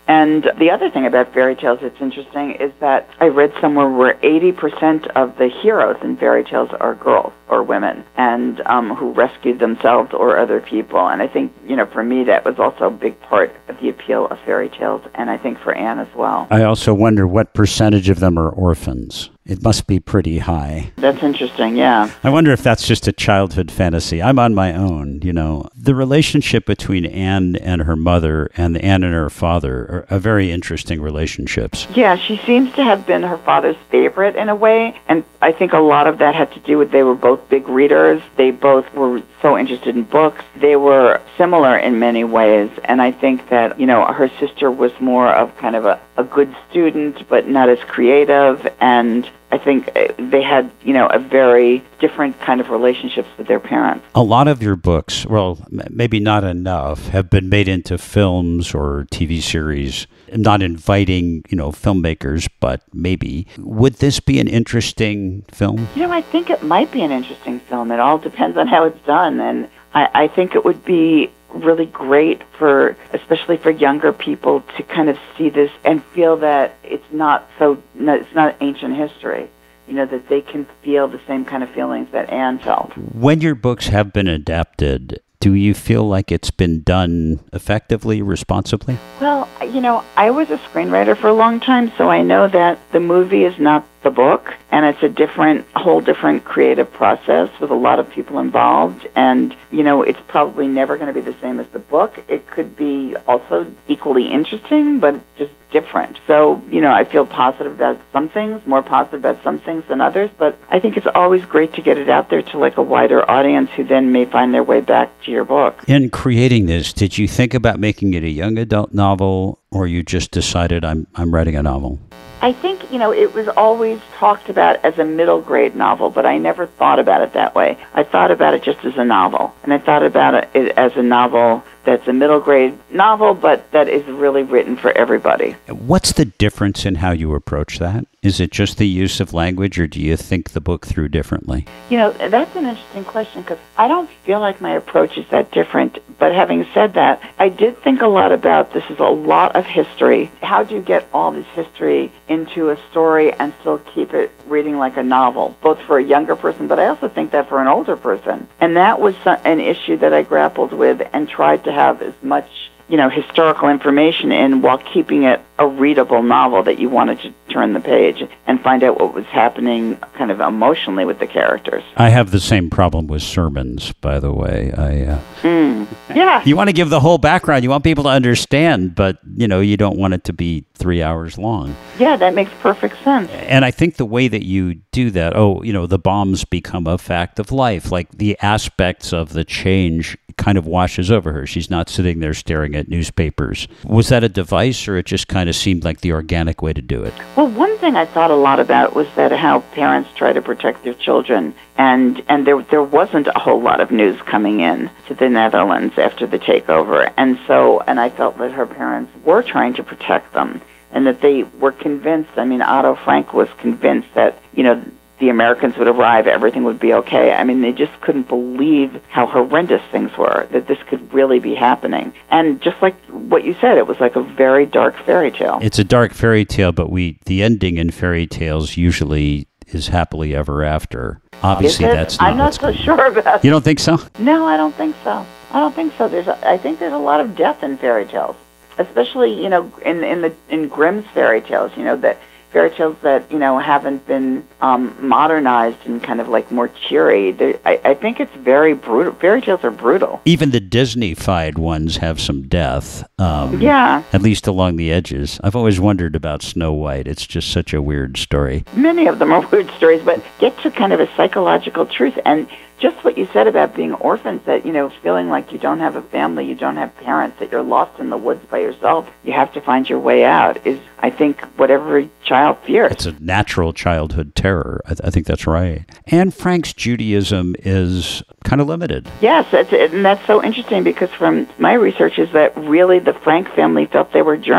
And the other thing about fairy tales that's interesting is that I read somewhere where eighty percent of the heroes in fairy tales are girls or women, and um, who rescued themselves or other people. And I think, you know, for me, that was also a big part of the appeal of fairy tales, and I think for Anne as well. I also wonder what percentage of them are orphans. It must be pretty high. That's interesting, yeah. I wonder if that's just a childhood fantasy. I'm on my own, you know. The relationship between Anne and her mother and Anne and her father are, are very interesting relationships. Yeah, she seems to have been her father's favorite in a way, and I think a lot of that had to do with they were both big readers. They both were so interested in books. They were similar in many ways, and I think that, you know, her sister was more of kind of a, a good student, but not as creative, and I think they had, you know, a very different kind of relationships with their parents. A lot of your books, well, maybe not enough, have been made into films or T V series. I'm not inviting, you know, filmmakers, but maybe. Would this be an interesting film? You know, I think it might be an interesting film. It all depends on how it's done, and I, I think it would be really great for, especially for younger people, to kind of see this and feel that it's not so, it's not ancient history. You know, that they can feel the same kind of feelings that Anne felt. When your books have been adapted, do you feel like it's been done effectively, responsibly? Well, you know, I was a screenwriter for a long time, so I know that the movie is not the book, and it's a different, a whole different creative process with a lot of people involved, and, you know, it's probably never going to be the same as the book. It could be also equally interesting, but just different. So, you know, I feel positive about some things, more positive about some things than others, but I think it's always great to get it out there to, like, a wider audience who then may find their way back to your book. In creating this, did you think about making it a young adult novel, or you just decided I'm I'm writing a novel? I think, you know, it was always talked about as a middle grade novel, but I never thought about it that way. I thought about it just as a novel, and I thought about it as a novel that's a middle grade novel, but that is really written for everybody. What's the difference in how you approach that? Is it just the use of language, or do you think the book through differently? You know, that's an interesting question, because I don't feel like my approach is that different. But having said that, I did think a lot about, this is a lot of history. How do you get all this history into a story and still keep it reading like a novel, both for a younger person, but I also think that for an older person. And that was an issue that I grappled with and tried to have as much, you know, historical information in while keeping it a readable novel that you wanted to turn the page and find out what was happening kind of emotionally with the characters. I have the same problem with sermons, by the way. I uh, mm. Yeah. You want to give the whole background. You want people to understand, but, you know, you don't want it to be three hours long. Yeah, that makes perfect sense. And I think the way that you do that, oh, you know, the bombs become a fact of life. Like the aspects of the change kind of washes over her. She's not sitting there staring at newspapers. Was that a device, or it just kind of seemed like the organic way to do it? Well, one thing I thought a lot about was that how parents try to protect their children, and and there there wasn't a whole lot of news coming in to the Netherlands after the takeover, and so and I felt that her parents were trying to protect them, and that they were convinced. I mean, Otto Frank was convinced that, you know, the Americans would arrive, everything would be okay. I mean, they just couldn't believe how horrendous things were, that this could really be happening. And just like what you said, it was like a very dark fairy tale. It's a dark fairy tale, but we the ending in fairy tales usually is happily ever after. Obviously, that's not I'm not so sure about. You don't think so? No, I don't think so. I don't think so. There's, a, I think there's a lot of death in fairy tales, especially, you know, in in the in Grimm's fairy tales. You know, that fairy tales that, you know, haven't been um, modernized and kind of like more cheery. I, I think it's very brutal. Fairy tales are brutal. Even the Disney-fied ones have some death. Um, yeah. At least along the edges. I've always wondered about Snow White. It's just such a weird story. Many of them are weird stories, but get to kind of a psychological truth. And just what you said about being orphans, that, you know, feeling like you don't have a family, you don't have parents, that you're lost in the woods by yourself, you have to find your way out, is, I think, what every child fears. It's a natural childhood terror. I, th- I think that's right. Anne Frank's Judaism is kind of limited. Yes, that's, and that's so interesting, because from my research is that really the Frank family felt they were Germans.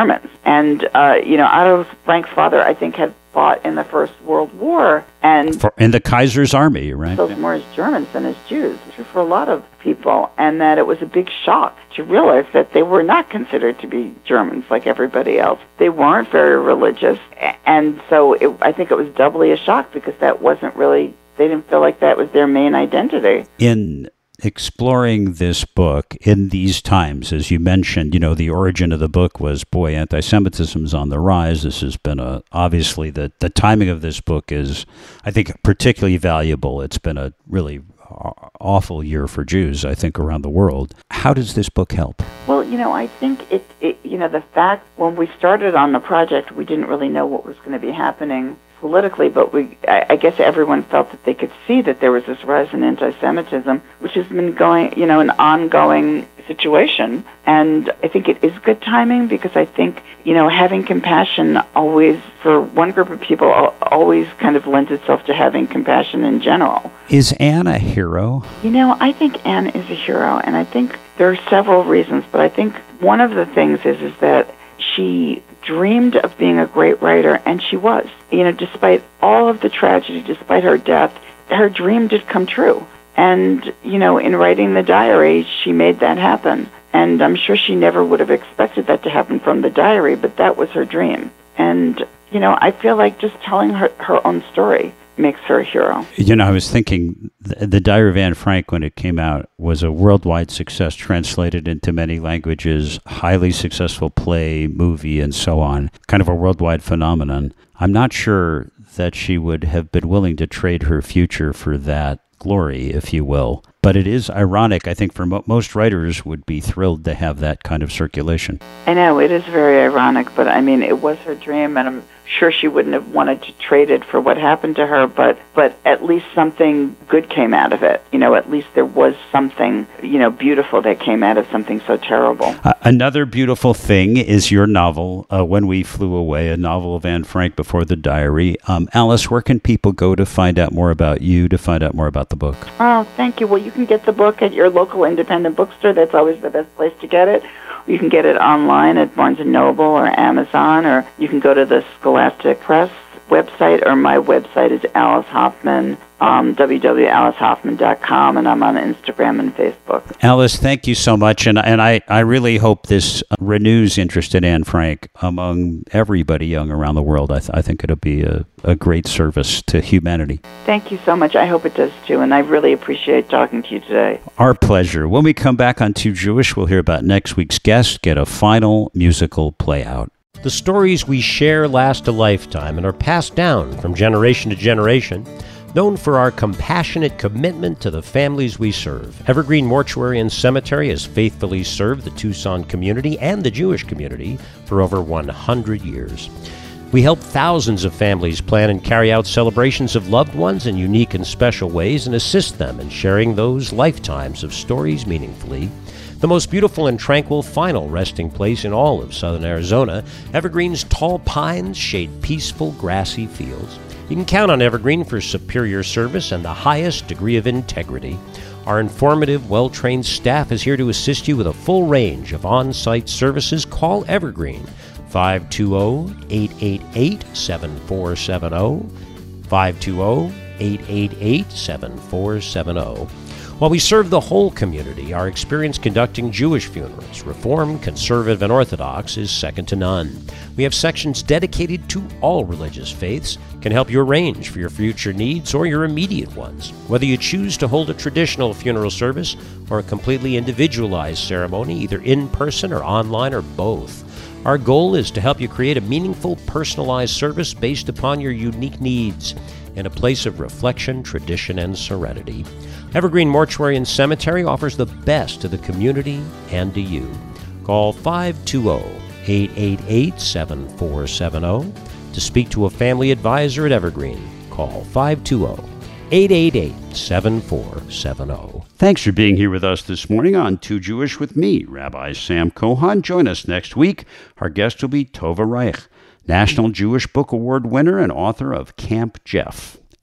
And, uh, you know, Otto Frank's father, I think, had fought in the First World War. And For, in the Kaiser's army, right? those more as Germans than as Jews, true for a lot of people. And that it was a big shock to realize that they were not considered to be Germans like everybody else. They weren't very religious. And so it, I think it was doubly a shock because that wasn't really, they didn't feel like that was their main identity. In exploring this book in these times, as you mentioned, you know, the origin of the book was, boy, anti-Semitism's on the rise. This has been a, obviously the, the timing of this book is, I think, particularly valuable. It's been a really awful year for Jews, I think, around the world. How does this book help? Well, you know, I think it, it you know, the fact when we started on the project, we didn't really know what was going to be happening politically, but we, I, I guess everyone felt that they could see that there was this rise in anti-Semitism, which has been going, you know, an ongoing situation. And I think it is good timing because I think, you know, having compassion always, for one group of people, always kind of lends itself to having compassion in general. Is Anne a hero? You know, I think Anne is a hero, and I think there are several reasons, but I think one of the things is, is that she dreamed of being a great writer, and she was. You know, despite all of the tragedy, despite her death, her dream did come true. And, you know, in writing the diary, she made that happen. And I'm sure she never would have expected that to happen from the diary, but that was her dream. And, you know, I feel like just telling her, her own story makes her a hero. You know, I was thinking the, the Diary of Anne Frank, when it came out, was a worldwide success, translated into many languages, highly successful play, movie, and so on, kind of a worldwide phenomenon. I'm not sure that she would have been willing to trade her future for that glory, if you will. But it is ironic, I think, for mo- most writers would be thrilled to have that kind of circulation. I know, it is very ironic, but I mean, it was her dream, and I'm sure she wouldn't have wanted to trade it for what happened to her, but, but at least something good came out of it. You know, at least there was something, you know, beautiful that came out of something so terrible. Uh, another beautiful thing is your novel, uh, When We Flew Away, a novel of Anne Frank before the diary. Um, Alice, where can people go to find out more about you, to find out more about the book? Oh, thank you. Well, you can get the book at your local independent bookstore. That's always the best place to get it. You can get it online at Barnes and Noble or Amazon, or you can go to the Scholastic Press website, or my website is Alice Hoffman, um, w w w dot alice hoffman dot com, and I'm on Instagram and Facebook. Alice, thank you so much, and and I, I really hope this renews interest in Anne Frank among everybody young around the world. I, th- I think it'll be a, a great service to humanity. Thank you so much. I hope it does too, and I really appreciate talking to you today. Our pleasure. When we come back on Too Jewish, we'll hear about next week's guest, get a final musical play out. The stories we share last a lifetime and are passed down from generation to generation, known for our compassionate commitment to the families we serve. Evergreen Mortuary and Cemetery has faithfully served the Tucson community and the Jewish community for over one hundred years. We help thousands of families plan and carry out celebrations of loved ones in unique and special ways and assist them in sharing those lifetimes of stories meaningfully. The most beautiful and tranquil final resting place in all of southern Arizona, Evergreen's tall pines shade peaceful grassy fields. You can count on Evergreen for superior service and the highest degree of integrity. Our informative, well-trained staff is here to assist you with a full range of on-site services. Call Evergreen, five two zero, eight eight eight, seven four seven zero, five two zero, eight eight eight, seven four seven zero. While we serve the whole community, our experience conducting Jewish funerals, Reformed, Conservative, and Orthodox, is second to none. We have sections dedicated to all religious faiths, can help you arrange for your future needs or your immediate ones. Whether you choose to hold a traditional funeral service or a completely individualized ceremony, either in person or online or both, our goal is to help you create a meaningful, personalized service based upon your unique needs in a place of reflection, tradition, and serenity. Evergreen Mortuary and Cemetery offers the best to the community and to you. Call five two zero, eight eight eight, seven four seven zero to speak to a family advisor at Evergreen. Call five two zero, eight eight eight, seven four seven zero. Thanks for being here with us this morning on Too Jewish with me, Rabbi Sam Kohan. Join us next week. Our guest will be Tova Reich, National Jewish Book Award winner and author of Camp Jeff.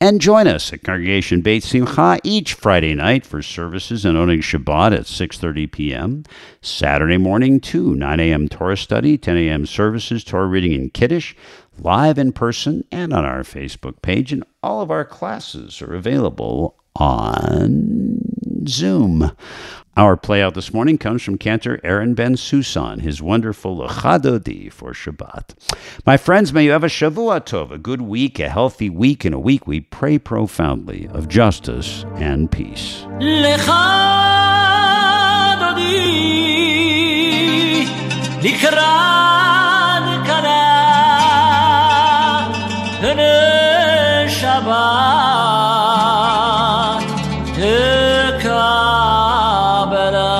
And join us at Congregation Beit Simcha each Friday night for services and Oneg Shabbat at six thirty p.m. Saturday morning too, nine a.m. Torah study, ten a.m. services, Torah reading and Kiddush, live in person and on our Facebook page. And all of our classes are available on Zoom. Our playout this morning comes from Cantor Aaron Ben Susan, his wonderful Lechadodi for Shabbat. My friends, may you have a Shavua Tov, a good week, a healthy week, and a week we pray profoundly of justice and peace. Lechadodi Likran Kana Shabbat Tekabela.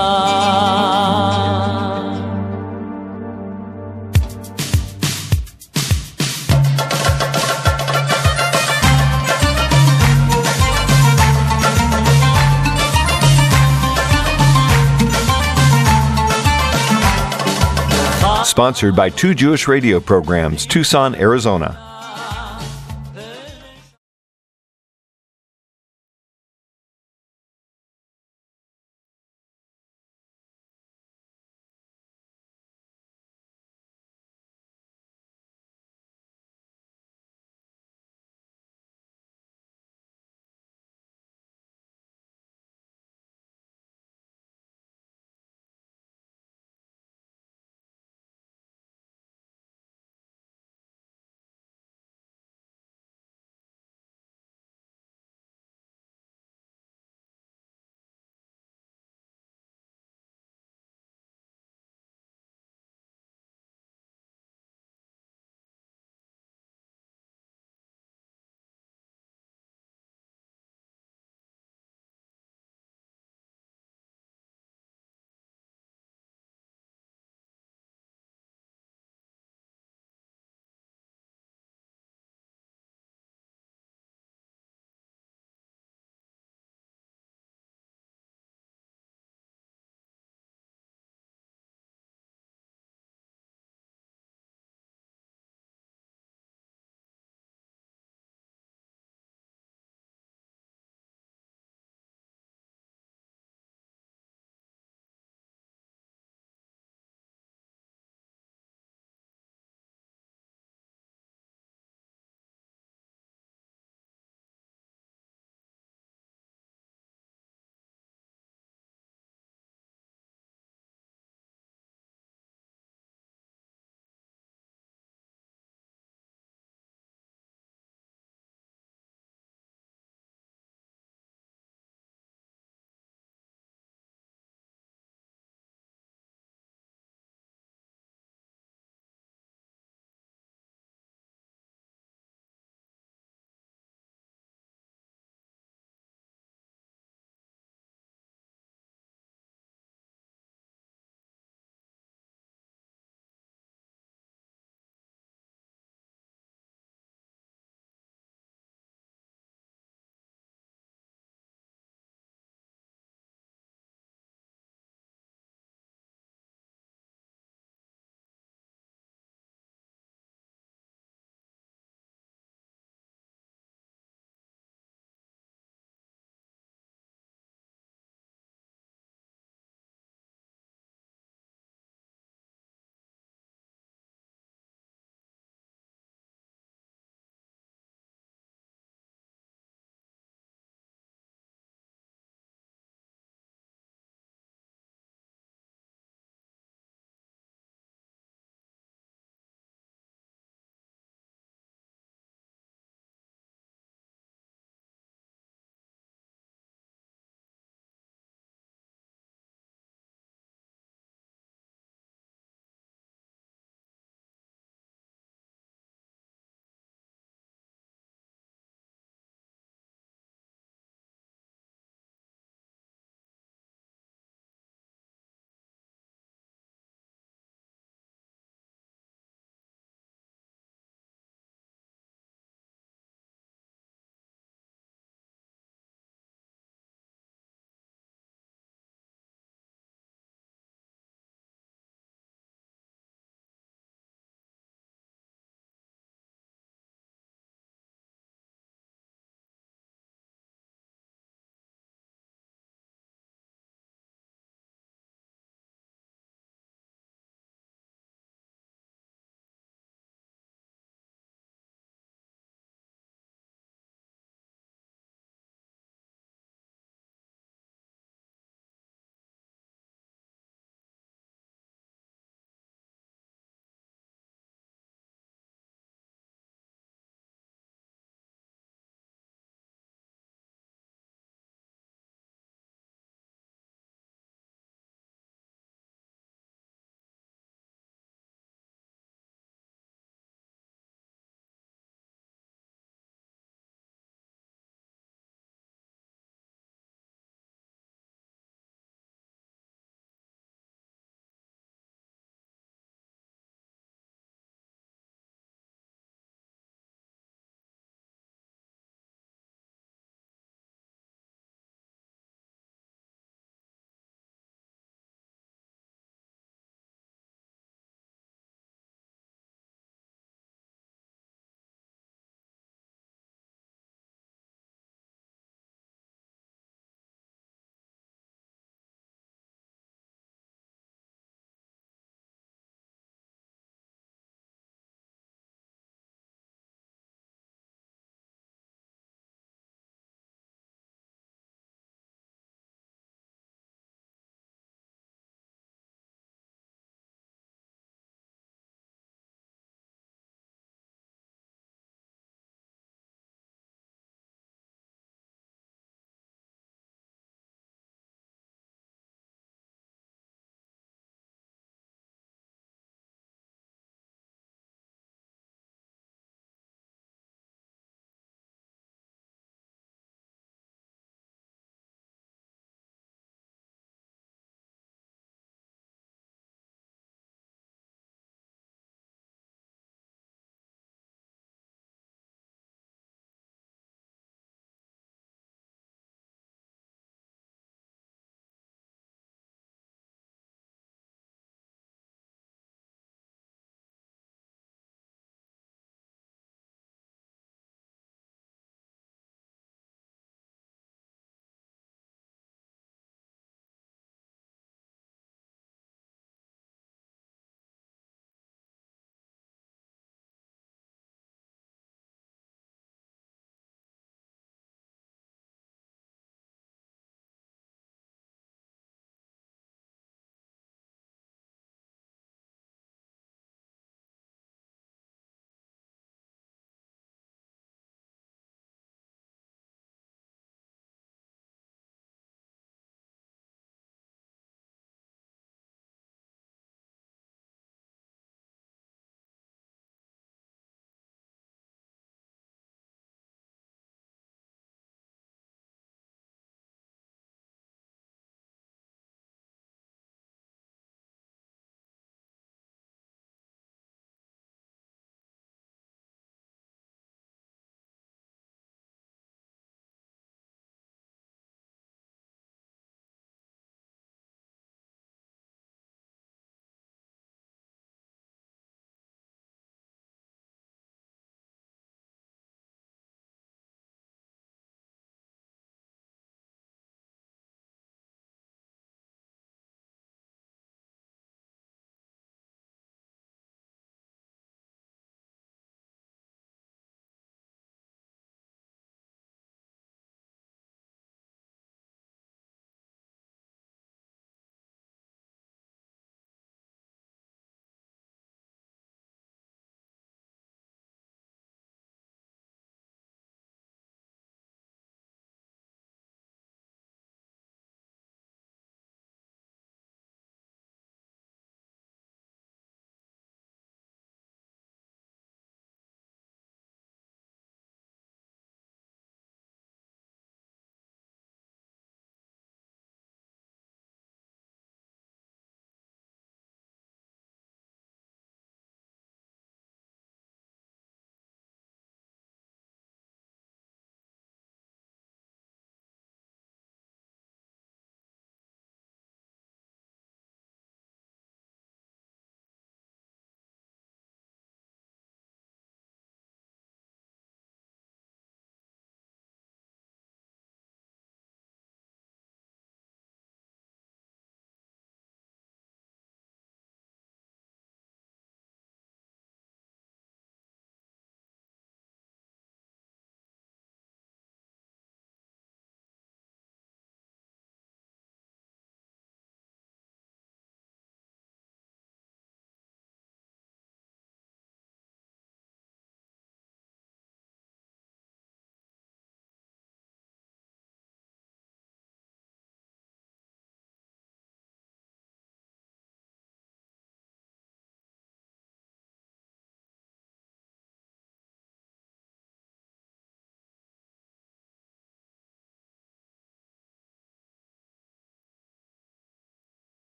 Sponsored by Two Jewish Radio Programs, Tucson, Arizona.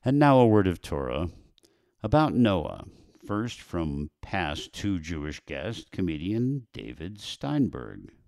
And now a word of Torah about Noah. First, from past two Jewish guests, comedian David Steinberg.